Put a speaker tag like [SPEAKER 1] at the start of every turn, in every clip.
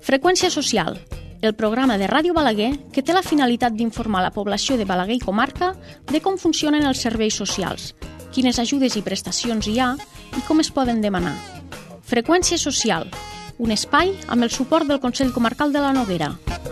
[SPEAKER 1] Freqüència social, el programa de Ràdio Balaguer que té la finalitat d'informar la població de Balaguer i comarca de com funcionen els serveis socials, quines ajudes i prestacions hi ha i com es poden demanar. Freqüència social, un espai amb el suport del Consell Comarcal de la Noguera.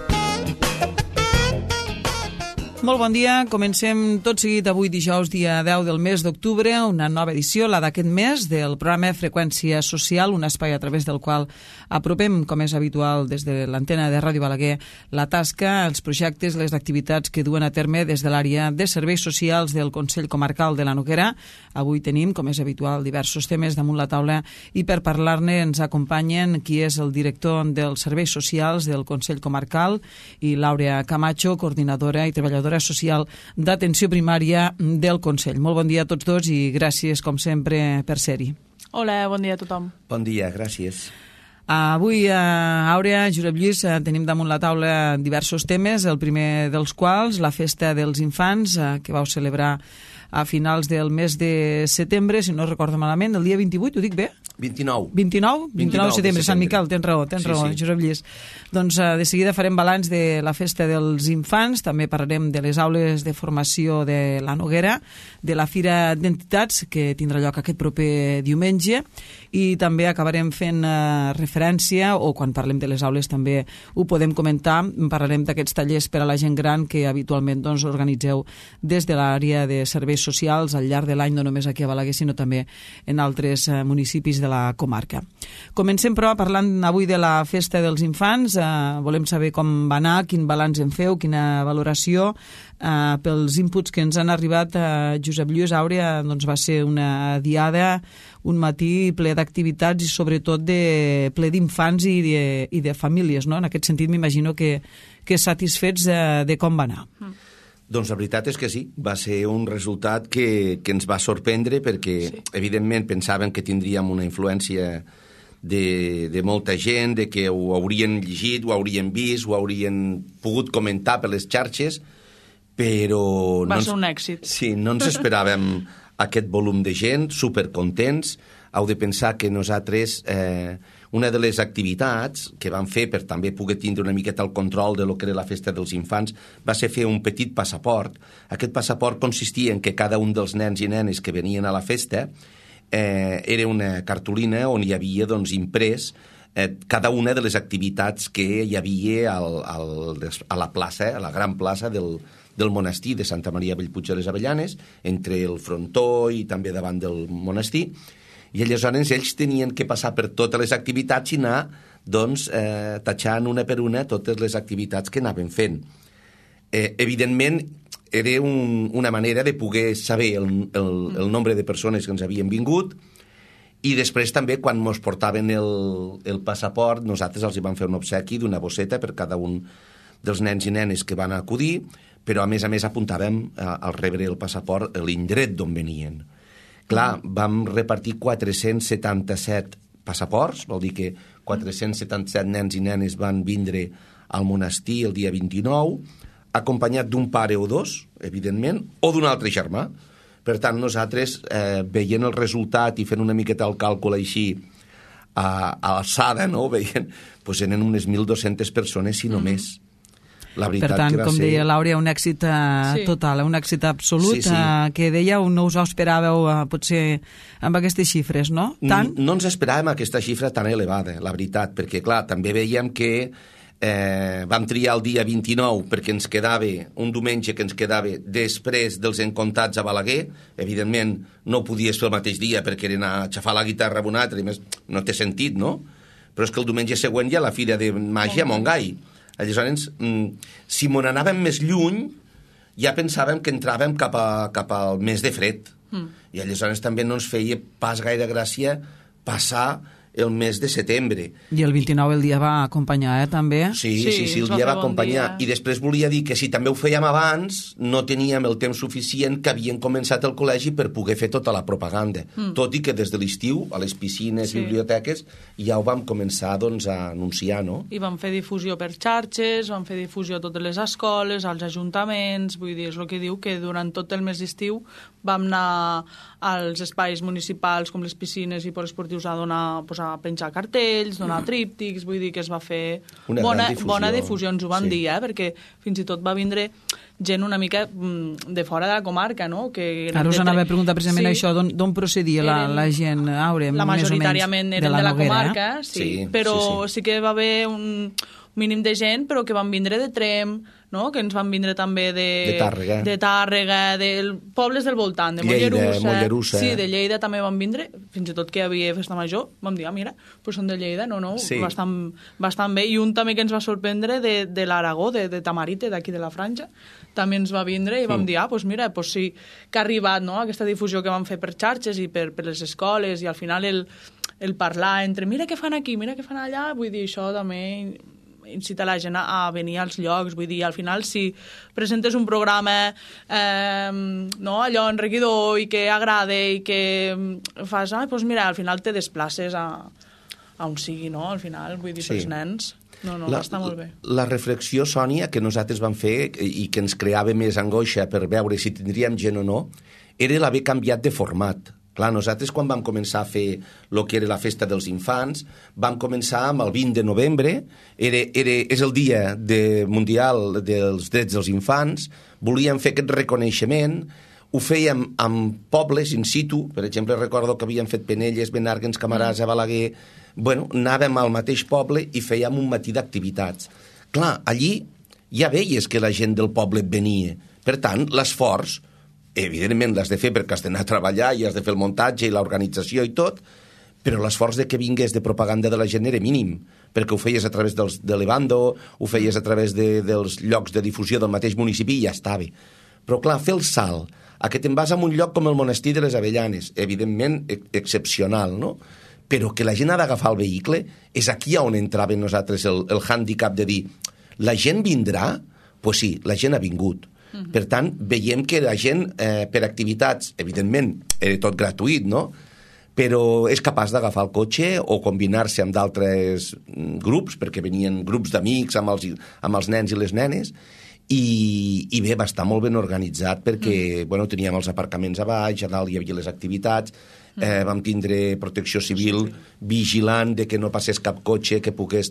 [SPEAKER 2] Molt bon dia, comencem tot seguit avui dijous, dia 10 del mes d'octubre, una nova edició, la d'aquest mes, del programa Freqüència Social, un espai a través del qual apropem, com és habitual, des de l'antena de Ràdio Balaguer, la tasca, els projectes, les activitats que duen a terme des de l'àrea de serveis socials del Consell Comarcal de la Noguera. Avui tenim, com és habitual, diversos temes damunt la taula i per parlar-ne ens acompanyen qui és el director dels serveis socials del Consell Comarcal i Laura Camacho, coordinadora i treballadora social d'atenció primària del Consell. Molt bon dia a tots dos i gràcies, com sempre, per ser-hi.
[SPEAKER 3] Hola, bon dia a tothom.
[SPEAKER 4] Bon dia, gràcies.
[SPEAKER 2] Avui, Àurea, Josep Lluís, tenim damunt la taula diversos temes, el primer dels quals, la festa dels infants, que vau celebrar a finals del mes de setembre, si no recordo malament, el dia 28, ho dic bé?
[SPEAKER 4] 29
[SPEAKER 2] de setembre, Sant Miquel, tens raó, sí. Josep Lluís. Doncs de seguida farem balanç de la festa dels infants, també parlarem de les aules de formació de la Noguera, de la Fira d'Entitats, que tindrà lloc aquest proper diumenge, i també acabarem fent referència, o quan parlem de les aules també ho podem comentar, parlarem d'aquests tallers per a la gent gran que habitualment organitzeu des de l'àrea de serveis socials al llarg de l'any, no només aquí a Balaguer, sinó també en altres municipis de la comarca. Comencem, però, parlant avui de la festa dels infants. Volem saber com va anar, quin balanç en feu, quina valoració. Pels inputs que ens han arribat, Josep Lluís, Àurea, doncs va ser una diada, un matí ple d'activitats i sobretot ple d'infants i de famílies, no? En aquest sentit m'imagino que satisfets de com va anar.
[SPEAKER 4] Doncs la veritat és que sí, va ser un resultat que ens va sorprendre perquè, evidentment, pensàvem que tindríem una influència de molta gent, de que ho haurien llegit, ho haurien vist, ho haurien pogut comentar per les xarxes, però...
[SPEAKER 3] Va ser un èxit.
[SPEAKER 4] Sí, no ens esperàvem aquest volum de gent, supercontents. Heu de pensar que nosaltres... Una de les activitats que vam fer per també poder tindre una miqueta el control de lo que era la festa dels infants va ser fer un petit passaport. Aquest passaport consistia en que cada un dels nens i nenes que venien a la festa era una cartolina on hi havia imprès cada una de les activitats que hi havia a la plaça, a la gran plaça del monestir de Santa Maria Bellpuig de les Avellanes, entre el frontó i també davant del monestir. I aleshores ells tenien que passar per totes les activitats i anar, tatxant una per una totes les activitats que anaven fent. Evidentment, era una manera de poder saber el nombre de persones que ens havien vingut i després també, quan ens portaven el passaport, nosaltres els hi vam fer un obsequi d'una bosseta per cada un dels nens i nenes que van acudir, però a més apuntàvem al rebre el passaport l'indret d'on venien. Clar, vam repartir 477 passaports, vol dir que 477 nens i nenes van vindre al monestir el dia 29, acompanyat d'un pare o dos, evidentment, o d'un altre germà. Per tant, nosaltres, veient el resultat i fent una miqueta el càlcul així a alçada, no? Veient, doncs eren unes 1.200 persones, si no més. La
[SPEAKER 2] per tant,
[SPEAKER 4] que
[SPEAKER 2] com deia Laura, un èxit total, un èxit absolut, que dèieu, no us ho esperàveu potser amb aquestes xifres, no? Tant?
[SPEAKER 4] No ens esperàvem aquesta xifra tan elevada, la veritat, perquè, clar, també veiem que vam triar el dia 29 perquè ens quedava, un diumenge que ens quedava després dels encontats a Balaguer. Evidentment, no podies fer el mateix dia perquè era anar a xafar la guitarra amb un altre, i més, no té sentit, no? Però és que el diumenge següent hi ha la Fira de Màgia a Montgai. Aleshores, si m'on anàvem més lluny, ja pensàvem que entràvem cap al mes de fred. I aleshores també no ens feia pas gaire gràcia passar el mes de setembre.
[SPEAKER 2] I el 29 el dia va acompanyar, també?
[SPEAKER 4] Sí, el dia va acompanyar. I després volia dir que si també ho fèiem abans, no teníem el temps suficient que havien començat el col·legi per poder fer tota la propaganda. Tot i que des de l'estiu, a les piscines, biblioteques, ja ho vam començar a anunciar, no?
[SPEAKER 3] I vam fer difusió per xarxes, vam fer difusió a totes les escoles, als ajuntaments, vull dir, és el que diu que durant tot el mes d'estiu vam anar als espais municipals com les piscines i poliesportius a donar, a a penjar cartells, donar tríptics, vull dir que es va fer
[SPEAKER 4] bona
[SPEAKER 3] difusió, ens ho van dir, perquè fins i tot va vindre gent una mica de fora de la comarca, no?
[SPEAKER 2] Ara us anava a preguntar precisament això, d'on procedia la gent, Aure,
[SPEAKER 3] la majoritàriament eren de la comarca, però sí que va haver un mínim de gent, però que van vindre de Tremp, no? Que ens van vindre també de Tàrrega, de pobles del voltant, de
[SPEAKER 4] Mollerussa.
[SPEAKER 3] Sí, de Lleida també van vindre, fins i tot que hi havia festa major, vam dir, mira, doncs són de Lleida, bastant bé, i un també que ens va sorprendre de l'Aragó, de Tamarite, d'aquí de la Franja, també ens va vindre i vam dir, doncs mira, sí que ha arribat, no?, aquesta difusió que vam fer per xarxes i per les escoles, i al final el parlar entre mira què fan aquí, mira què fan allà, vull dir, això també incita la gent a venir als llocs, vull dir, al final si presentes un programa allò enriquidor i que agrada i que fas, doncs mira, al final te desplaces a on sigui, no? Al final, vull dir, pels nens. No, està molt bé.
[SPEAKER 4] La reflexió, Sònia, que nosaltres vam fer i que ens creava més angoixa per veure si tindríem gent o no, era l'haver canviat de format. Clar, nosaltres quan vam començar a fer el que era la festa dels infants, vam començar amb el 20 de novembre, és el dia mundial dels drets dels infants, volíem fer aquest reconeixement, ho fèiem amb pobles in situ, per exemple, recordo que havíem fet Penelles, Benarguens, Camarasa, Balaguer, anàvem al mateix poble i fèiem un matí d'activitats. Clar, allí ja veies que la gent del poble venia, per tant, l'esforç, evidentment l'has de fer perquè has d'anar a treballar i has de fer el muntatge i l'organització i tot, però l'esforç de que vingués de propaganda de la gent era mínim, perquè ho feies a través de l'Evando, ho feies a través dels llocs de difusió del mateix municipi i ja estava. Però clar, fer el salt, a que te'n vas a un lloc com el Monestir de les Avellanes, evidentment excepcional, no? Però que la gent ha d'agafar el vehicle, és aquí on entrava nosaltres el hàndicap de dir, la gent vindrà? Doncs sí, la gent ha vingut. Per tant, veiem que la gent, per activitats, evidentment, era tot gratuït, no? Però és capaç d'agafar el cotxe o combinar-se amb d'altres grups, perquè venien grups d'amics amb els nens i les nenes, i bé, va estar molt ben organitzat perquè teníem els aparcaments a baix, a dalt hi havia les activitats, vam tindre protecció civil vigilant de que no passés cap cotxe que pogués,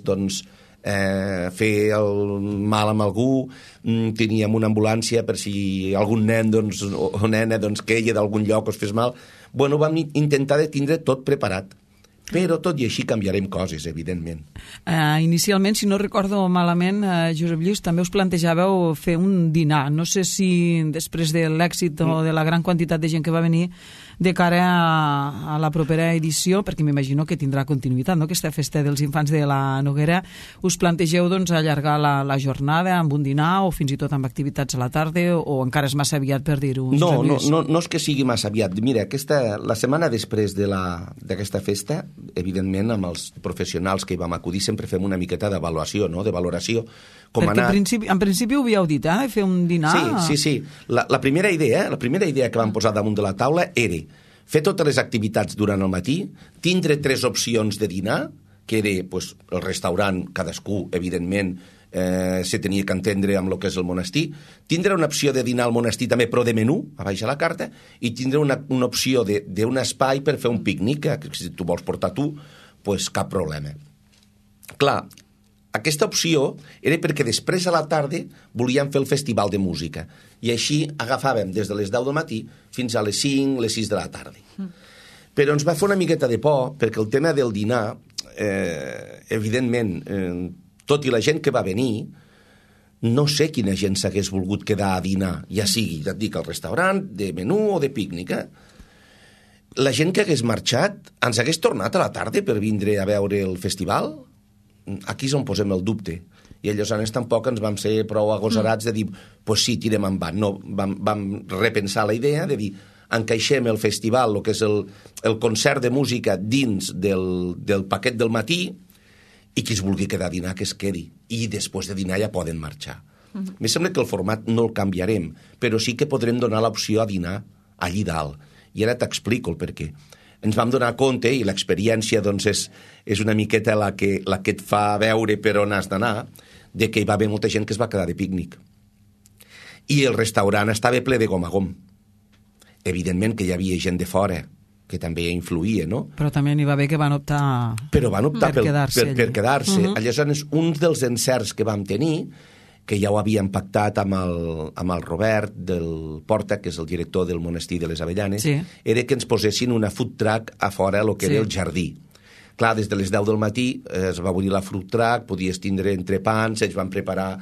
[SPEAKER 4] fer el mal amb algú, teníem una ambulància per si algun nen o nena queia d'algun lloc o es fes mal. Vam intentar de tindre tot preparat, però tot i així canviarem coses, evidentment.
[SPEAKER 2] Inicialment, si no recordo malament, Josep Lluís, també us plantejàveu fer un dinar. No sé si després de l'èxit o de la gran quantitat de gent que va venir de cara a la propera edició, perquè m'imagino que tindrà continuïtat, no?, aquesta festa dels infants de la Noguera, us plantegeu allargar la jornada amb un dinar o fins i tot amb activitats a la tarda o encara és massa aviat per dir-ho?
[SPEAKER 4] No és que sigui massa aviat. Mira, la setmana després d'aquesta festa, evidentment amb els professionals que hi vam acudir sempre fem una miqueta d'avaluació, no?, de valoració.
[SPEAKER 2] Perquè en principi ho havíeu dit, fer un dinar...
[SPEAKER 4] Sí. La primera idea que vam posar damunt de la taula era fer totes les activitats durant el matí, tindre 3 opcions de dinar, que era el restaurant, cadascú, evidentment, se tenia que entendre amb el que és el monestir, tindre una opció de dinar al monestir també, però de menú, a baix a la carta, i tindre una opció d'un espai per fer un pícnic, que si tu vols portar tu, cap problema. Clar, aquesta opció era perquè després a la tarda volíem fer el festival de música i així agafàvem des de les 10 del matí fins a les 5, les 6 de la tarda. Però ens va fer una miqueta de por perquè el tema del dinar, evidentment, tot i la gent que va venir, no sé quina gent s'hagués volgut quedar a dinar, ja sigui, ja et dic, al restaurant, de menú o de pícnic. La gent que hagués marxat ens hagués tornat a la tarda per vindre a veure el festival? Aquí és on posem el dubte. I aleshores tampoc ens vam ser prou agosarats de dir, sí, tirem endavant. No, vam repensar la idea de dir, encaixem el festival, el que és el concert de música dins del paquet del matí, i qui es vulgui quedar a dinar, que es quedi. I després de dinar ja poden marxar. Em sembla que el format no el canviarem, però sí que podrem donar l'opció a dinar allí dalt. I ara t'explico el perquè. Ens vam donar compte, i l'experiència és una miqueta la que et fa veure per on has d'anar, de que hi va haver molta gent que es va quedar de pícnic. I el restaurant estava ple de gom a gom. Evidentment que hi havia gent de fora, que també influïa, no?
[SPEAKER 2] Però també n'hi va haver que van optar
[SPEAKER 4] per quedar-se. Per quedar-se. Aleshores, un dels encerts que vam tenir, que ja ho havíem pactat amb el Robert del Porta, que és el director del monestir de les Avellanes, era que ens posessin una food truck a fora, el que era el jardí. Clar, des de les 10 del matí es va obrir la food truck, podies tindre entrepans, ells van preparar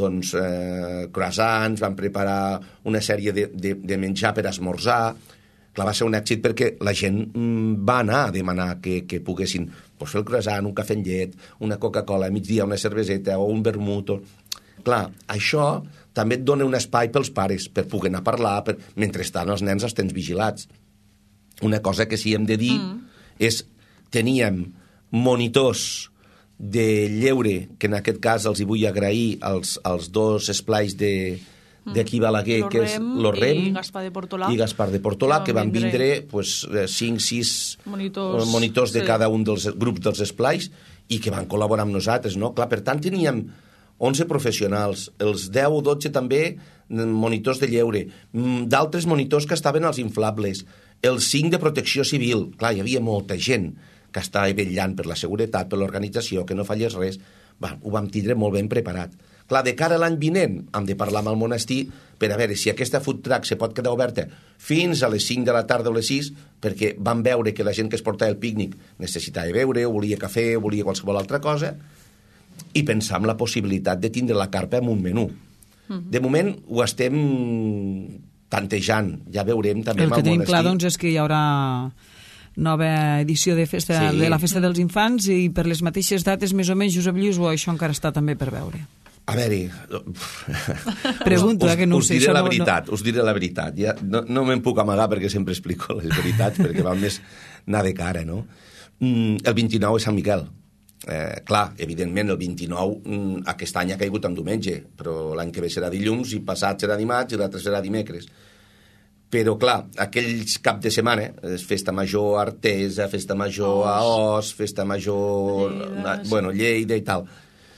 [SPEAKER 4] croissants, van preparar una sèrie de menjar per esmorzar. Clar, va ser un èxit perquè la gent va anar a demanar que poguessin fer el croissant, un cafè amb llet, una Coca-Cola, a migdia una cerveseta o un vermut. Clar, això també et dona un espai pels pares per poder anar a parlar, mentrestant els nens els tens vigilats. Una cosa que sí hem de dir és teníem monitors de lleure, que en aquest cas els hi vull agrair als dos esplais d'aquí Balaguer, que és l'Orrem i Gaspar de Portolà, que van vindre 5-6 monitors de cada un dels grups dels esplais i que van col·laborar amb nosaltres, no? Clar, per tant, teníem 11 professionals, els 10 o 12 també monitors de lleure, d'altres monitors que estaven als inflables, els 5 de protecció civil. Clar, hi havia molta gent que estava vetllant per la seguretat, per l'organització, que no fallés res. Ho vam tindre molt ben preparat. Clar, de cara a l'any vinent hem de parlar amb el monestir per a veure si aquesta food truck se pot quedar oberta fins a les 5 de la tarda o les 6, perquè vam veure que la gent que es portava el pícnic necessitava beure, o volia cafè, o volia qualsevol altra cosa, i pensar en la possibilitat de tindre la carpa en un menú. De moment ho estem tantejant, ja veurem també amb el monestir. El que
[SPEAKER 2] tenim clar, doncs, és que hi haurà nova edició de la Festa dels Infants i per les mateixes dates, més o menys, Josep Lluís, o això encara està també per veure?
[SPEAKER 4] A veure...
[SPEAKER 2] Pregunto, que no ho sé.
[SPEAKER 4] Us diré la veritat. Ja, no me'n puc amagar perquè sempre explico les veritats, perquè val més anar de cara, no? El 29 és Sant Miquel. Clar, evidentment el 29 aquest any ha caigut en diumenge, però l'any que ve serà dilluns i passat serà dimarts i l'altre serà dimecres. Però clar, aquells cap de setmana, festa major a Artesa, festa major a Os, festa major Lleida i tal,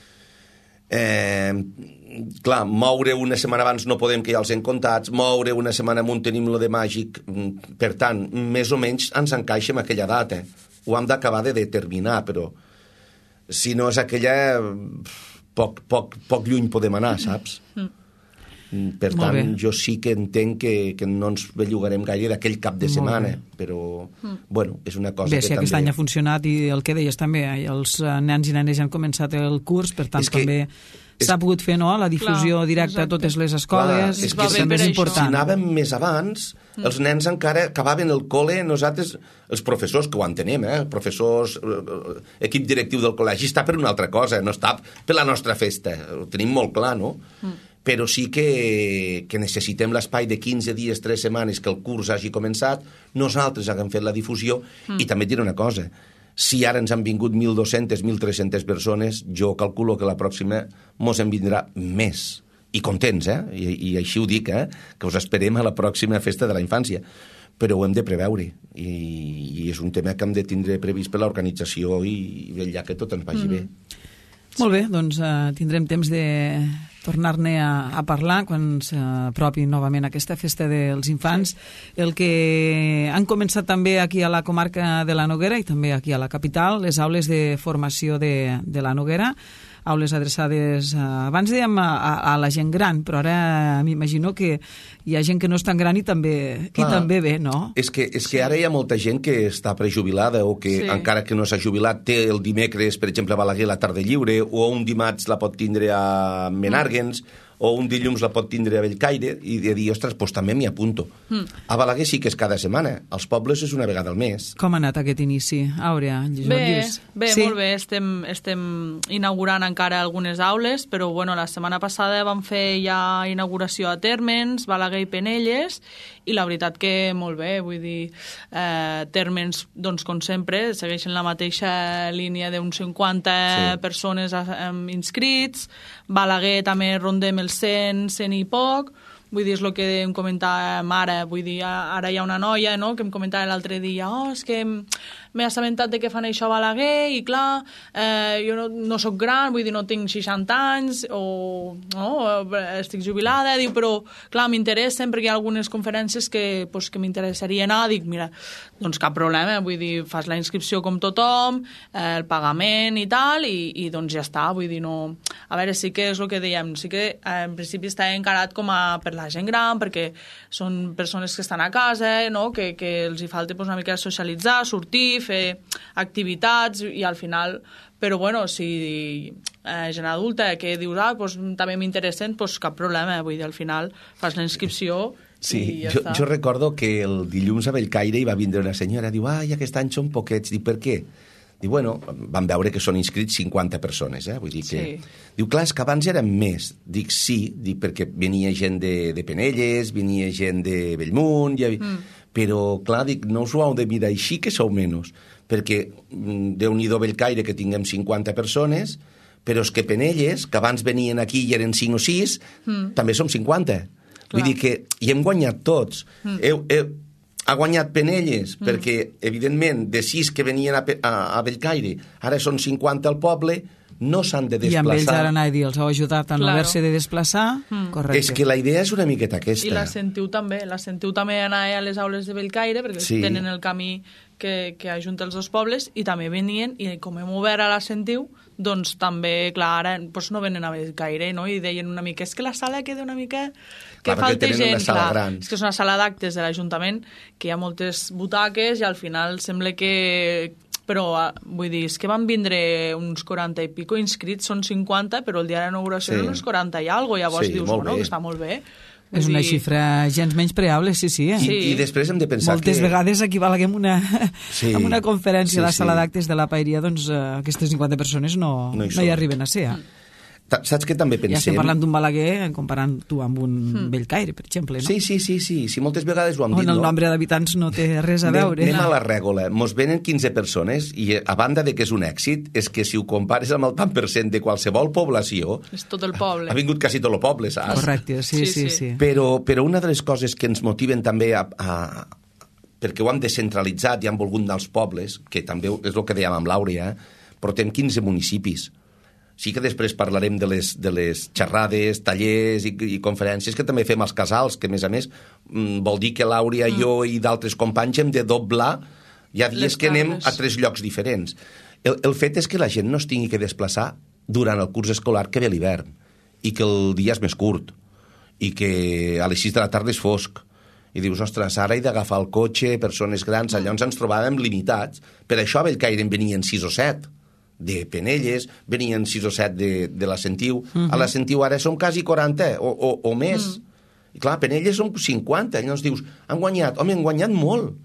[SPEAKER 4] clar, moure una setmana abans no podem, que ja els hem comptats, moure una setmana amunt tenim lo de màgic, per tant, més o menys ens encaixa en aquella data. Ho hem d'acabar de determinar, però si no és aquella, poc lluny podem anar, saps? Per tant, jo sí que entenc que no ens bellugarem gaire d'aquell cap de setmana, però, bueno, és una cosa que també...
[SPEAKER 2] Bé, si aquest any ha funcionat i el que deies també, els nens i nenes ja han començat el curs, per tant també s'ha pogut fer la difusió directa a totes les escoles,
[SPEAKER 4] és que
[SPEAKER 2] també és important.
[SPEAKER 4] Si anàvem més abans, els nens encara acabaven el col·le, nosaltres, els professors, que ho entenem, professors, equip directiu del col·legi, està per una altra cosa, no està per la nostra festa, ho tenim molt clar, no? Però sí que necessitem l'espai de 15 dies, 3 setmanes que el curs hagi començat, nosaltres haguem fet la difusió, i també et diré una cosa, si ara ens han vingut 1.200, 1.300 persones, jo calculo que la pròxima mos en vindrà més, i contents, i així ho dic, que us esperem a la pròxima festa de la infància, però ho hem de preveure, i és un tema que hem de tindre previst per l'organització i vetllar que tot ens vagi bé.
[SPEAKER 2] Molt bé, doncs tindrem temps de tornar-ne a parlar quan s'apropi novament aquesta festa dels infants. El que han començat també aquí a la comarca de la Noguera i també aquí a la capital, les aules de formació de la Noguera, aules adreçades, abans dèiem a la gent gran, però ara m'imagino que hi ha gent que no és tan gran i també ve, no?
[SPEAKER 4] És que ara hi ha molta gent que està prejubilada o que encara que no s'ha jubilat té el dimecres, per exemple, a Balaguer la tarda lliure, o un dimarts la pot tindre a Menàrguens, o un dilluns la pot tindre a Bellcaire, i de dir, ostres, doncs també m'hi apunto. A Balaguer sí que és cada setmana, als pobles és una vegada al mes.
[SPEAKER 2] Com ha anat aquest inici, Àurea?
[SPEAKER 3] Bé, molt bé, estem inaugurant encara algunes aules, però la setmana passada vam fer ja inauguració a Térmens, Balaguer i Penelles, i la veritat que molt bé, vull dir, Térmens, doncs, com sempre, segueixen la mateixa línia d'uns 50 persones inscrits, Balaguer també rondem els 100 i poc, vull dir, és el que em comentàvem ara, vull dir, ara hi ha una noia, no?, que em comentava l'altre dia, és que m'he assabentat de que fan això a Balaguer i clar, jo no soc gran, vull dir, no tinc 60 anys o no, estic jubilada, diu, però clar, m'interessen perquè hi ha algunes conferències que m'interessaria anar, dic, mira, doncs cap problema, vull dir, fas la inscripció com tothom, el pagament i tal, i doncs ja està, vull dir, no... A veure, sí que és el que dèiem, sí que en principi està encarat com a per la gent gran, perquè són persones que estan a casa, no?, que els hi falta una mica socialitzar, sortir, fer activitats i al final, però bueno, si gent adulta que dius, també m'interessen, cap problema, vull dir, al final fas la inscripció.
[SPEAKER 4] Sí, jo recordo que el dilluns a Bellcaire hi va vindre una senyora, diu, aquest any són poquets, dic, per què? Diu, bueno, vam veure que són inscrits 50 persones, vull dir que... Sí. Diu, clar, és que abans eren més. Dic, sí, perquè venia gent de Penelles, venia gent de Bellmunt, però, clar, dic, no us ho heu de mirar així, que sou menys, perquè Déu-n'hi-do Bellcaire que tinguem 50 persones, però és que Penelles, que abans venien aquí i eren 5 o 6, també som 50. Clar. Vull dir que hi hem guanyat tots. Ha guanyat Penelles, perquè, evidentment, de 6 que venien a Bellcaire, ara són 50 al poble, no s'han de desplaçar.
[SPEAKER 2] I amb ells ara anar a dir, els heu ajudat a no haver-se de desplaçar. Correcte.
[SPEAKER 4] És que la idea és una miqueta aquesta.
[SPEAKER 3] I la sentiu també anar a les aules de Bellcaire, perquè tenen el camí que ajunta els dos pobles, i també venien, i com hem obert a la Sentiu, doncs també, clar, ara no venen a Bellcaire, no?, i deien una mica, és que la sala queda una mica... que falta gent, clar, és que és una sala d'actes de l'Ajuntament, que hi ha moltes butaques, i al final sembla que... Però, vull dir, és que van vindre uns 40 i pico inscrits, són 50, però el dia de l'inauguració eren uns 40 i alguna cosa, llavors dius, bueno, que està molt bé.
[SPEAKER 2] És una xifra gens menys preable, sí.
[SPEAKER 4] I després hem de pensar
[SPEAKER 2] moltes vegades aquí a Balaguer en una conferència a la sala d'actes de la Paeria, doncs aquestes 50 persones no hi arriben a ser.
[SPEAKER 4] Saps que també pensem...
[SPEAKER 2] Ja estem parlant d'un Balaguer comparant tu amb un Bellcaire, per exemple, no?
[SPEAKER 4] Sí, moltes vegades ho hem dit,
[SPEAKER 2] no? On el nombre d'habitants no té res a veure.
[SPEAKER 4] Anem a la règola. Mos venen 15 persones i, a banda de que és un èxit, és que si ho compares amb el tant per cent de qualsevol població...
[SPEAKER 3] És tot el poble.
[SPEAKER 4] Ha vingut quasi tot el poble, saps?
[SPEAKER 2] Correcte, sí.
[SPEAKER 4] Però una de les coses que ens motiven també perquè ho hem descentralitzat i han volgut anar als pobles, que també és el que dèiem amb l'Àurea, portem 15 municipis. Sí que després parlarem de les xerrades, tallers i conferències que també fem als casals, que a més vol dir que l'Àurea, jo i d'altres companys hem de doblar, hi ha dies que anem a 3 llocs diferents. El fet és que la gent no es tingui que desplaçar durant el curs escolar que ve l'hivern, i que el dia és més curt, i que a les 6 de la tarda és fosc, i dius, ostres, ara he d'agafar el cotxe, persones grans, llavors ens trobàvem limitats. Per això a Bellcaire en venien 6 o 7, de Penelles, venien 6 o 7 de la Sentiu. A la Sentiu ara som quasi 40 o més. I clar, a Penelles som 50. Llavors dius, han guanyat molt.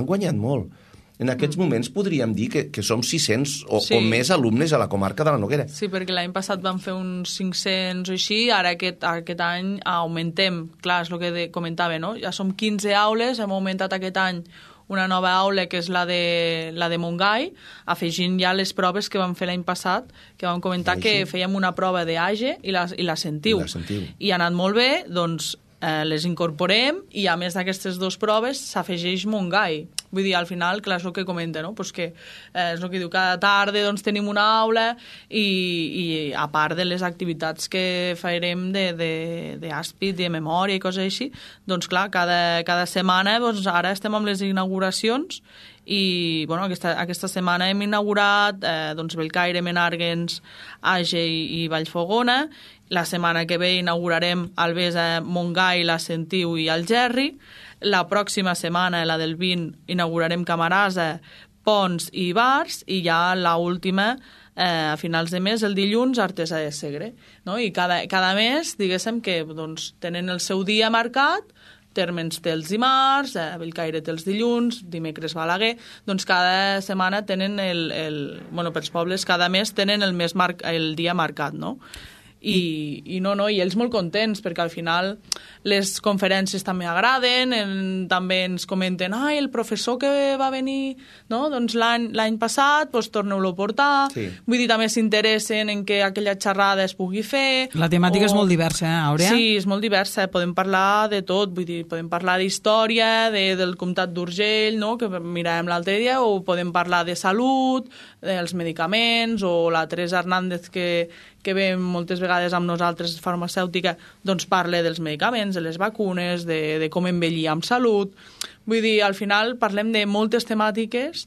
[SPEAKER 4] En aquests moments podríem dir que som 600 o més alumnes a la comarca de la Noguera.
[SPEAKER 3] Sí, perquè l'any passat vam fer uns 500 o així, ara aquest any augmentem. Clar, és el que comentava, no? Ja som 15 aules, hem augmentat aquest any una nova aula, que és la de Montgai, afegint ja les proves que vam fer l'any passat, que vam comentar que fèiem una prova d'AGE i la Sentiu. I ha anat molt bé, doncs les incorporem, i a més d'aquestes 2 proves s'afegeix Montgai. Vull dir, al final, clar, és el que comenta, no? Pues que és el que diu, cada tarda doncs, tenim una aula i a part de les activitats que farem d'àspid, de memòria i coses així, doncs clar, cada setmana, doncs ara estem amb les inauguracions i bueno, aquesta setmana hem inaugurat doncs Bellcaire, Menàrguens, Age i Vallfogona. La setmana que ve inaugurarem Albesa, Montgai, la Sentiu i Algerri. La pròxima setmana, la del 20, inaugurarem Camarasa, Pons i Bars, i ja l'última, a finals de mes, el dilluns, Artesa de Segre. No? I cada mes, diguéssim que doncs, tenen el seu dia marcat, Térmens té els dimarts, Bellcaire té els dilluns, dimecres Balaguer, doncs cada setmana tenen pels pobles cada mes tenen el dia marcat, no? i ells molt contents, perquè al final les conferències també agraden, també ens comenten, el professor que va venir doncs l'any passat, doncs torneu-lo a portar, vull dir, també s'interessen en que aquella xerrada es pugui fer.
[SPEAKER 2] La temàtica és molt diversa, Àurea?
[SPEAKER 3] Sí, és molt diversa, podem parlar de tot, vull dir, podem parlar d'història, del comtat d'Urgell, que miràvem l'altre dia, o podem parlar de salut, dels medicaments, o la Teresa Hernández, que ve moltes vegades amb nosaltres, farmacèutica, doncs parla dels medicaments, de les vacunes, de com envellir amb salut. Vull dir, al final parlem de moltes temàtiques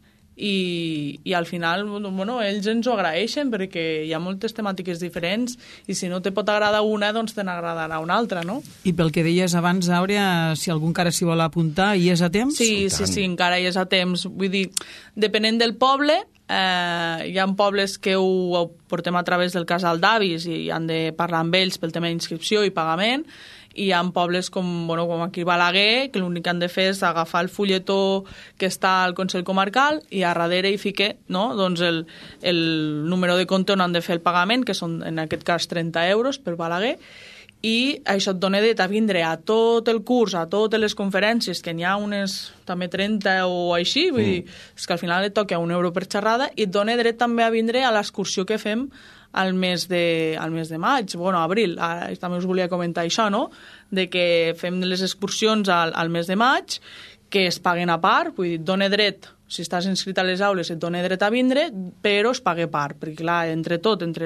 [SPEAKER 3] i al final, ells ens ho agraeixen perquè hi ha moltes temàtiques diferents i si no te pot agradar una, doncs te n'agradarà una altra, no?
[SPEAKER 2] I pel que deies abans, Àurea, si algú encara s'hi vol apuntar, hi és a temps?
[SPEAKER 3] Sí, encara hi és a temps. Vull dir, depenent del poble, hi ha pobles que ho portem a través del casal d'avis i han de parlar amb ells pel tema d'inscripció i pagament, i hi ha pobles com aquí a Balaguer, que l'únic que han de fer és agafar el fulletó que està al Consell Comarcal i a darrere hi fique doncs el número de compte on han de fer el pagament, que són en aquest cas 30 euros per Balaguer, i això et dona dret a vindre a tot el curs, a totes les conferències, que n'hi ha unes també 30 o així, vull dir, és que al final et toca €1 per xerrada, i et dona dret també a vindre a l'excursió que fem al mes de maig, abril. També us volia comentar això, de que fem les excursions al mes de maig, que es paguen a part, vull dir, et dona dret, si estàs inscrit a les aules et dona dret a vindre, però es paga a part, perquè clar, entre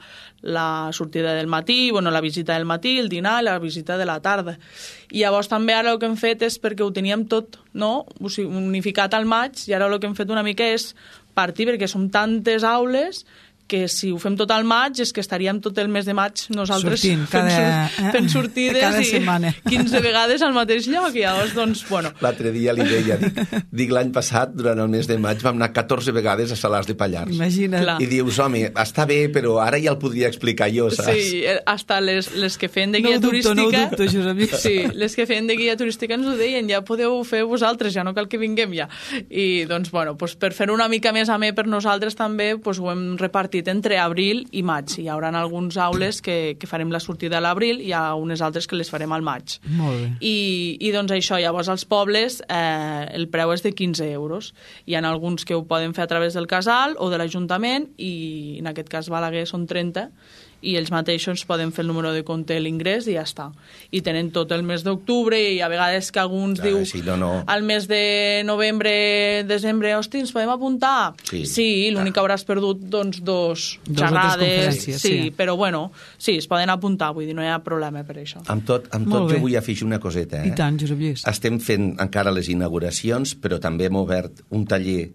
[SPEAKER 3] la sortida del matí, la visita del matí, el dinar i la visita de la tarda. I llavors també ara el que hem fet és, perquè ho teníem tot unificat al maig, i ara el que hem fet una mica és partir, perquè som tantes aules que si ho fem tot al maig és que estaríem tot el mes de maig nosaltres fent sortides
[SPEAKER 2] cada setmana.
[SPEAKER 3] 15 vegades al mateix lloc, i llavors, doncs,
[SPEAKER 4] L'altre dia li deia, dic l'any passat, durant el mes de maig, vam anar 14 vegades a Salàs de Pallars.
[SPEAKER 2] Imagina't.
[SPEAKER 4] I dius, home, està bé, però ara ja el podria explicar jo, saps?
[SPEAKER 3] Sí, hasta les que feien de guia turística...
[SPEAKER 2] No ho dubto, Josep.
[SPEAKER 3] Sí, les que feien de guia turística ens ho deien, ja podeu fer vosaltres, ja no cal que vinguem ja. I, doncs, per fer una mica més amè per nosaltres també, ho hem repartit entre abril i maig. Hi haurà alguns aules que farem la sortida a l'abril i hi ha unes altres que les farem al maig.
[SPEAKER 2] Molt bé.
[SPEAKER 3] I doncs això, llavors als pobles el preu és de 15 euros. Hi ha alguns que ho poden fer a través del casal o de l'Ajuntament, i en aquest cas Balaguer són 30, i ells mateixos poden fer el número de compte, l'ingrés, i ja està. I tenen tot el mes d'octubre, i a vegades que alguns diu al mes de novembre, desembre, hosti, ens podem apuntar? Sí, l'únic que hauràs perdut, doncs, 2 xerrades. Sí, però sí, es poden apuntar, vull dir, no hi ha problema per això.
[SPEAKER 4] Amb tot jo vull afegir una coseta.
[SPEAKER 2] I tant, Josep Lluís.
[SPEAKER 4] Estem fent encara les inauguracions, però també hem obert un taller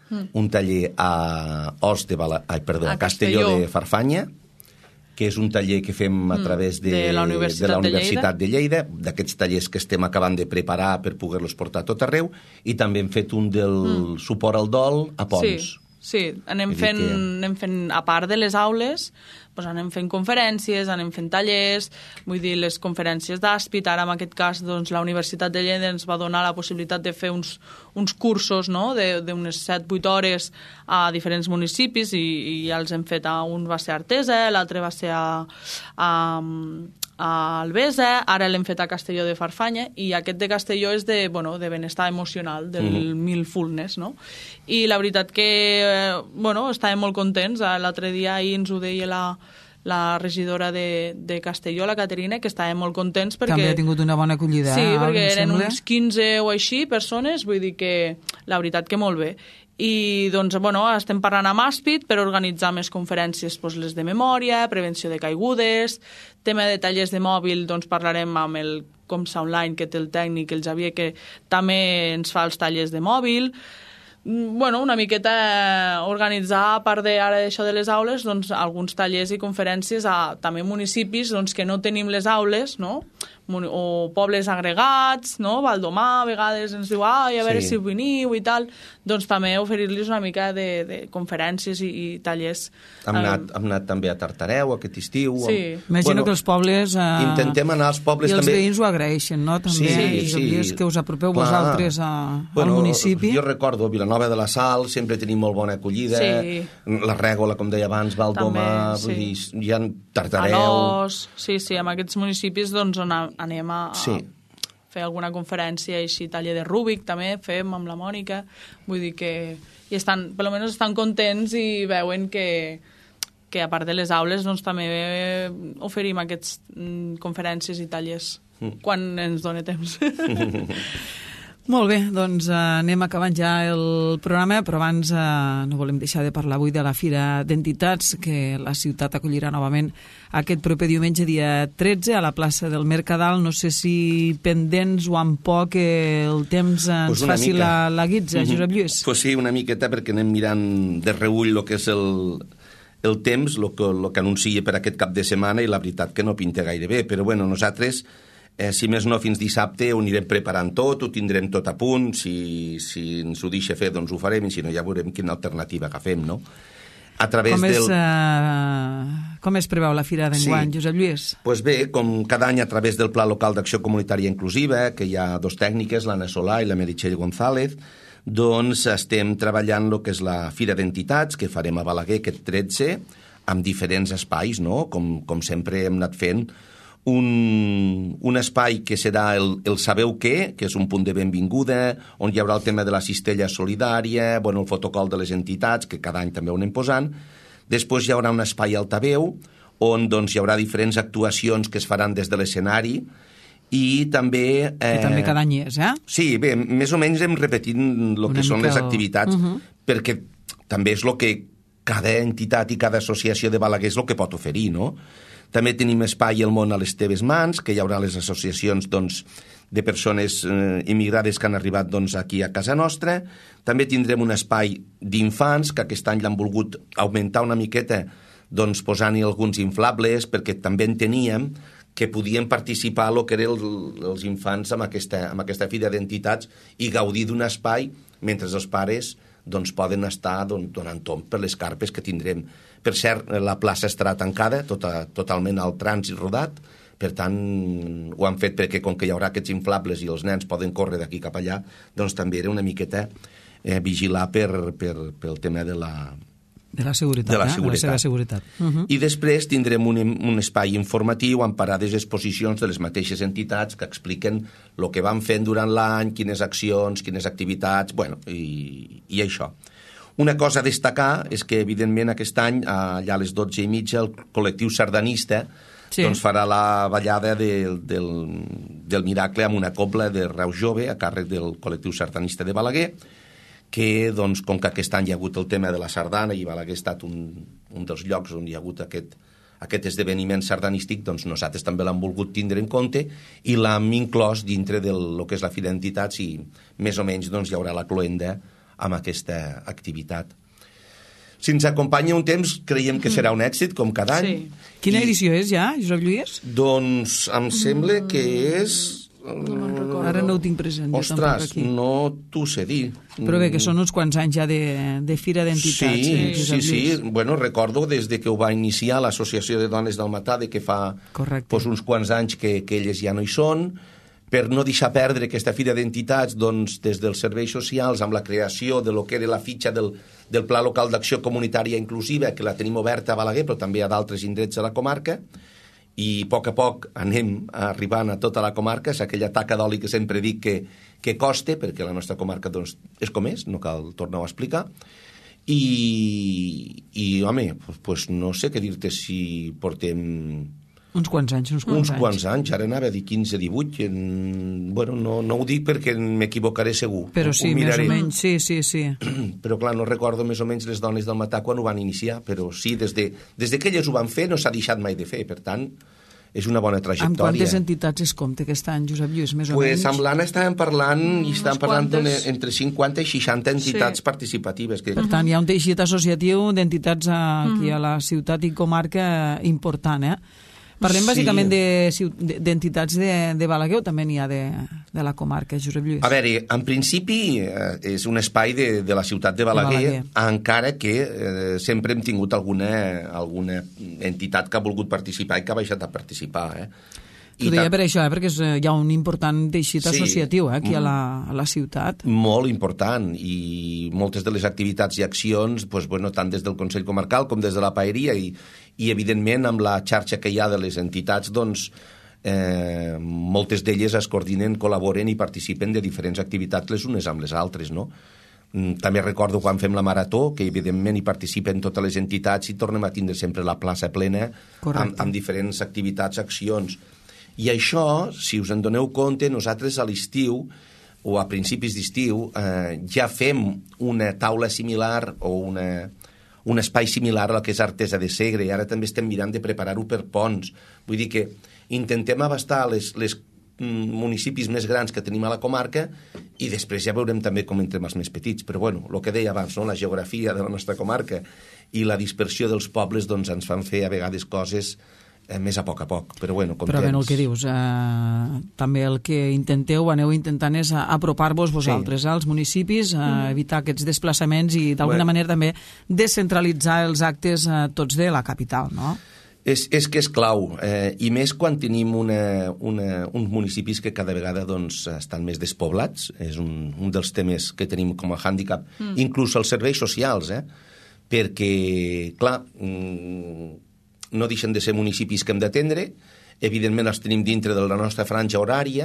[SPEAKER 4] a Castelló de Farfanya, que és un taller que fem a través de la Universitat de Lleida, d'aquests tallers que estem acabant de preparar per poder-los portar a tot arreu, i també hem fet un del suport al dol a Pons.
[SPEAKER 3] Sí, anem fent, a part de les aules, anem fent conferències, anem fent tallers, vull dir, les conferències d'Àspit, ara en aquest cas la Universitat de Lleida ens va donar la possibilitat de fer uns cursos d'unes 7-8 hores a diferents municipis, i ja els hem fet, un va ser a Artesa, l'altre va ser a Albesa, ara l'hem fet a Castelló de Farfanya, i aquest de Castelló és de benestar emocional, del mindfulness, no? I la veritat que, estàvem molt contents. L'altre dia ahir ens ho deia la regidora de Castelló, la Caterina, que estàvem molt contents perquè...
[SPEAKER 2] També ha tingut una bona acollida.
[SPEAKER 3] Sí, perquè eren uns 15 o així persones, vull dir que la veritat que molt bé. I doncs, estem parlant amb Àspit per organitzar més conferències, les de memòria, prevenció de caigudes, tema de tallers de mòbil, doncs parlarem amb el Comsa Online, que té el tècnic, el Xavier, que també ens fa els tallers de mòbil. Una miqueta organitzar, a part ara d'això de les aules, doncs alguns tallers i conferències a també municipis que no tenim les aules, no? o pobles agregats, no? Valdomar a vegades ens diu, a veure si veniu i tal, doncs també oferir-los una mica de conferències i tallers.
[SPEAKER 4] Hem anat també a Tartareu aquest estiu.
[SPEAKER 3] Sí.
[SPEAKER 2] Imagino que els pobles...
[SPEAKER 4] Intentem anar als pobles
[SPEAKER 2] també... I els
[SPEAKER 4] també...
[SPEAKER 2] veïns ho agraeixen, no? També, és que us apropeu vosaltres al municipi.
[SPEAKER 4] Jo recordo Vilanova de la Sal, sempre tenim molt bona acollida, la Règola, com deia abans, Valdomar, hi ha Tartareu...
[SPEAKER 3] Alòs, sí, en aquests municipis doncs on anem a fer alguna conferència així, taller de Rúbic també fem amb la Mònica, vull dir que per almenys estan contents i veuen que a part de les aules doncs també oferim aquestes conferències i tallers quan ens dona temps.
[SPEAKER 2] Molt bé, doncs anem acabant ja el programa, però abans no volem deixar de parlar avui de la Fira d'Entitats, que la ciutat acollirà novament aquest proper diumenge, dia 13, a la plaça del Mercadal. No sé si pendents o amb poc el temps ens faci la guitza, Josep Lluís.
[SPEAKER 4] Pues sí, una miqueta, perquè anem mirant de reull el que és el temps, el que anuncia per aquest cap de setmana, i la veritat que no pinta gaire bé, però bueno, nosaltres... si més no, fins dissabte ho anirem preparant tot, ho tindrem tot a punt, si ens ho deixa fer, doncs ho farem, i si no ja veurem quina alternativa agafem, no?
[SPEAKER 2] Com es preveu la Fira d'enguany, Josep Lluís?
[SPEAKER 4] Doncs bé, com cada any a través del Pla Local d'Acció Comunitària Inclusiva, que hi ha dos tècniques, l'Anna Solà i la Meritxell González, doncs estem treballant el que és la Fira d'Entitats, que farem a Balaguer aquest 13, amb diferents espais, no? Com sempre hem anat fent, un espai que serà el Sabeu què, que és un punt de benvinguda, on hi haurà el tema de la cistella solidària, el fotocol de les entitats, que cada any també ho anem posant. Després hi haurà un espai altaveu, on doncs, hi haurà diferents actuacions que es faran des de l'escenari, i també...
[SPEAKER 2] Que també cada any és,
[SPEAKER 4] Sí, bé, més o menys hem repetit el que són les activitats, perquè també és el que cada entitat i cada associació de Balaguer és el que pot oferir, no? També tenim espai El món a les teves mans, que hi haurà les associacions de persones immigrades que han arribat aquí a casa nostra. També tindrem un espai d'infants, que aquest any l'han volgut augmentar una miqueta, posant-hi alguns inflables, perquè també enteníem que podien participar a lo que eren els infants amb aquesta fira d'entitats i gaudir d'un espai mentre els pares poden estar donant tomb per les carpes que tindrem. Per cert, la plaça estarà tancada, totalment al trànsit rodat, per tant, ho han fet perquè com que hi haurà aquests inflables i els nens poden córrer d'aquí cap allà, doncs també era una miqueta vigilar pel tema de la
[SPEAKER 2] seguretat. De la seva seguretat.
[SPEAKER 4] I després tindrem un espai informatiu amb parades i exposicions de les mateixes entitats que expliquen el que van fent durant l'any, quines accions, quines activitats, i això. Una cosa a destacar és que, evidentment, aquest any, allà a les 12:30, el col·lectiu sardanista farà la ballada del Miracle amb una cobla de Reus Jove a càrrec del col·lectiu sardanista de Balaguer, que, com que aquest any hi ha hagut el tema de la sardana i Balaguer ha estat un dels llocs on hi ha hagut aquest esdeveniment sardanístic, nosaltres també l'hem volgut tindre en compte i l'hem inclòs dintre del que és la Fira d'Entitats i més o menys hi haurà la cloenda amb aquesta activitat. Si ens acompanya un temps, creiem que serà un èxit, com cada any.
[SPEAKER 2] Quina edició és ja, Josep Lluís?
[SPEAKER 4] Doncs em sembla que és...
[SPEAKER 2] Ara no ho tinc present.
[SPEAKER 4] Ostres, no t'ho sé dir.
[SPEAKER 2] Però bé, que són uns quants anys ja de Fira d'Entitats.
[SPEAKER 4] Sí. Bueno, recordo des que ho va iniciar l'Associació de Dones del Matà, que fa uns quants anys que elles ja no hi són. Per no deixar perdre aquesta Fira d'Entitats, des dels serveis socials, amb la creació de lo que era la fitxa del Pla Local d'Acció Comunitària Inclusiva, que la tenim oberta a Balaguer, però també a d'altres indrets de la comarca, i a poc anem arribant a tota la comarca. És aquella taca d'oli que sempre dic que costa, perquè la nostra comarca és com és, no cal tornar-ho a explicar. I home, no sé què dir-te si portem...
[SPEAKER 2] Uns quants anys,
[SPEAKER 4] ara anava a dir 15, 18, no ho dic perquè m'equivocaré segur.
[SPEAKER 2] Però sí, més o menys, sí.
[SPEAKER 4] Però clar, no recordo més o menys les dones del Matà quan ho van iniciar, però sí, des que elles ho van fer no s'ha deixat mai de fer, per tant, és una bona trajectòria.
[SPEAKER 2] Amb quantes entitats es compta aquest any, Josep Lluís, més o menys?
[SPEAKER 4] Pues amb l'Anna estàvem parlant entre 50 i 60 entitats participatives.
[SPEAKER 2] Per tant, hi ha un teixit associatiu d'entitats aquí a la ciutat i comarca important, Parlem bàsicament d'entitats de Balaguer o també n'hi ha de la comarca, Josep Lluís?
[SPEAKER 4] A veure, en principi és un espai de la ciutat de Balaguer, encara que sempre hem tingut alguna entitat que ha volgut participar i que ha baixat a participar,
[SPEAKER 2] T'ho deia per això, perquè hi ha un important teixit associatiu aquí a la ciutat.
[SPEAKER 4] Molt important, i moltes de les activitats i accions, tant des del Consell Comarcal com des de la Paeria, i evidentment amb la xarxa que hi ha de les entitats, doncs moltes d'elles es coordinen, col·laboren i participen de diferents activitats les unes amb les altres, no? També recordo quan fem la marató, que evidentment hi participen totes les entitats i tornem a tindre sempre la plaça plena amb diferents activitats, accions. I això, si us en doneu compte, nosaltres a l'estiu o a principis d'estiu ja fem una taula similar o un espai similar a la que és Artesa de Segre, i ara també estem mirant de preparar-ho per ponts. Vull dir que intentem abastar les municipis més grans que tenim a la comarca, i després ja veurem també com entrem els més petits. Però bueno, el que deia abans, la geografia de la nostra comarca i la dispersió dels pobles doncs ens fan fer a vegades coses més a poc, però bueno, contents.
[SPEAKER 2] Però ben el que dius, també el que aneu intentant és apropar-vos vosaltres als municipis, evitar aquests desplaçaments i d'alguna manera també descentralitzar els actes tots de la capital, no?
[SPEAKER 4] És que és clau, i més quan tenim uns municipis que cada vegada doncs, estan més despoblats. És un dels temes que tenim com a hàndicap, inclús els serveis socials, perquè, clar, no deixen de ser municipis que hem d'atendre, evidentment els tenim dintre de la nostra franja horària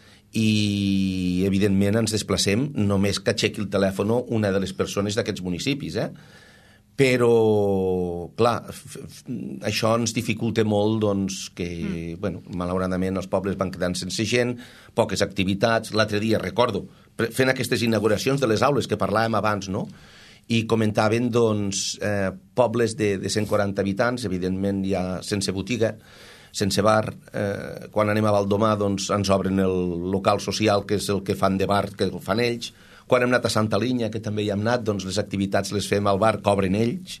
[SPEAKER 4] i evidentment ens desplacem només que aixequi el telèfon una de les persones d'aquests municipis, però clar, això ens dificulta molt doncs, que malauradament els pobles van quedant sense gent, poques activitats. L'altre dia recordo fent aquestes inauguracions de les aules que parlàvem abans, no?, i comentaven doncs, pobles de 140 habitants, evidentment ja sense botiga, sense bar. Quan anem a Valdomar doncs, ens obren el local social, que és el que fan de bar, que el fan ells. Quan hem anat a Santa Linya, que també hi hem anat, doncs les activitats les fem al bar, cobren ells.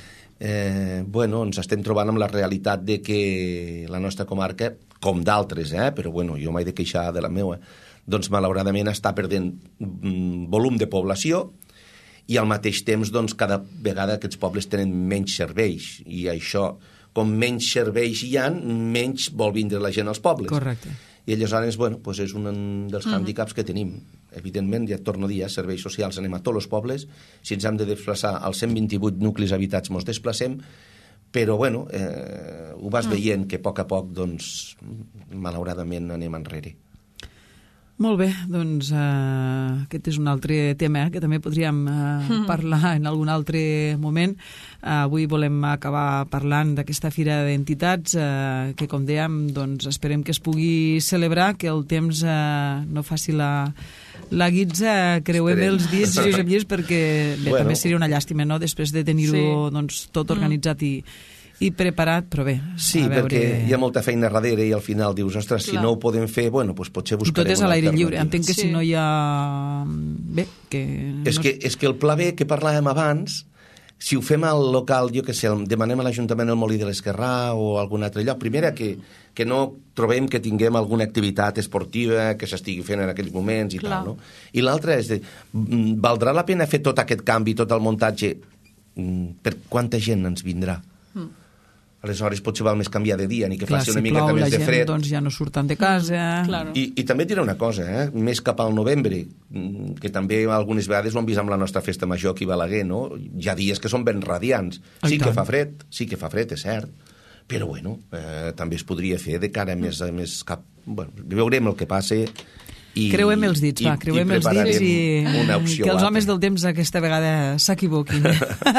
[SPEAKER 4] Ens estem trobant amb la realitat de que la nostra comarca, com d'altres, però jo m'he de queixar de la meva, doncs malauradament està perdent volum de població, i al mateix temps doncs, cada vegada aquests pobles tenen menys serveis, i això, com menys serveis hi ha, menys vol vindre la gent als pobles.
[SPEAKER 2] Correcte.
[SPEAKER 4] I aleshores, és un dels hàndicaps que tenim. Evidentment, ja et torno a dir, serveis socials anem a tots els pobles, si ens hem de desplaçar als 128 nuclis habitats ens desplacem, però ho vas veient que a poc, doncs, malauradament anem enrere.
[SPEAKER 2] Molt bé, doncs aquest és un altre tema que també podríem parlar en algun altre moment. Avui volem acabar parlant d'aquesta fira d'entitats que, com dèiem, doncs esperem que es pugui celebrar, que el temps no faci la guitza, creuem els dits, Josep Lluís, perquè també seria una llàstima, no?, després de tenir-ho tot organitzat i preparat, però bé.
[SPEAKER 4] Sí, perquè hi ha molta feina darrere i al final dius, ostres, si no ho podem fer, potser buscarem una alternativa.
[SPEAKER 2] Tot és a l'aire lliure. Entenc que si no hi ha... Bé, que...
[SPEAKER 4] És que el pla B que parlàvem abans, si ho fem al local, jo què sé, demanem a l'Ajuntament el Molí de l'Esquerrà o algun altre lloc, primera que no trobem que tinguem alguna activitat esportiva que s'estigui fent en aquells moments i tal, no? I l'altra és valdrà la pena fer tot aquest canvi, tot el muntatge? Per quanta gent ens vindrà? Aleshores potser val més canviar de dia, ni que faci una miqueta més de fred.
[SPEAKER 2] Si plou, la gent doncs, ja no surten de casa.
[SPEAKER 4] I també diré una cosa, més cap al novembre, que també algunes vegades ho hem vist amb la nostra festa major aquí a Balaguer, no? Hi ha dies que són ben radiants. Sí que fa fred, és cert, però també es podria fer de cara més cap... Veurem el que passa.
[SPEAKER 2] Creuem els dits, creuem els dits i que els homes del temps aquesta vegada s'equivoquin.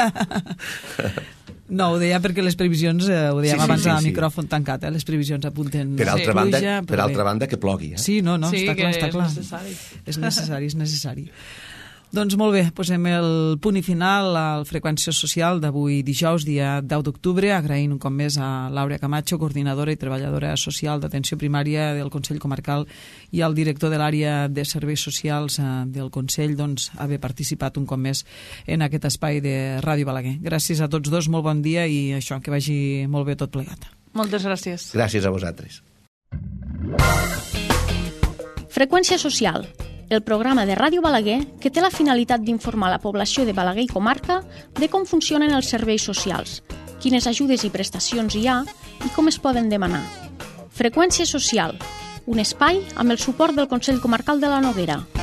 [SPEAKER 2] No, ho deia perquè les previsions, ho dèiem abans al micròfon tancat, les previsions apunten
[SPEAKER 4] per altra banda que plogui.
[SPEAKER 2] Sí, no, està clar. És necessari. Doncs molt bé, posem el punt i final al Freqüència Social d'avui dijous, dia 10 d'octubre, agraint un cop més a Laura Camacho, coordinadora i treballadora social d'atenció primària del Consell Comarcal, i al director de l'àrea de serveis socials del Consell, doncs, haver participat un cop més en aquest espai de Ràdio Balaguer. Gràcies a tots dos, molt bon dia i això, que vagi molt bé tot plegat.
[SPEAKER 3] Moltes gràcies.
[SPEAKER 4] Gràcies a vosaltres.
[SPEAKER 1] Freqüència social, el programa de Ràdio Balaguer que té la finalitat d'informar la població de Balaguer i comarca de com funcionen els serveis socials, quines ajudes i prestacions hi ha i com es poden demanar. Freqüència social, un espai amb el suport del Consell Comarcal de la Noguera.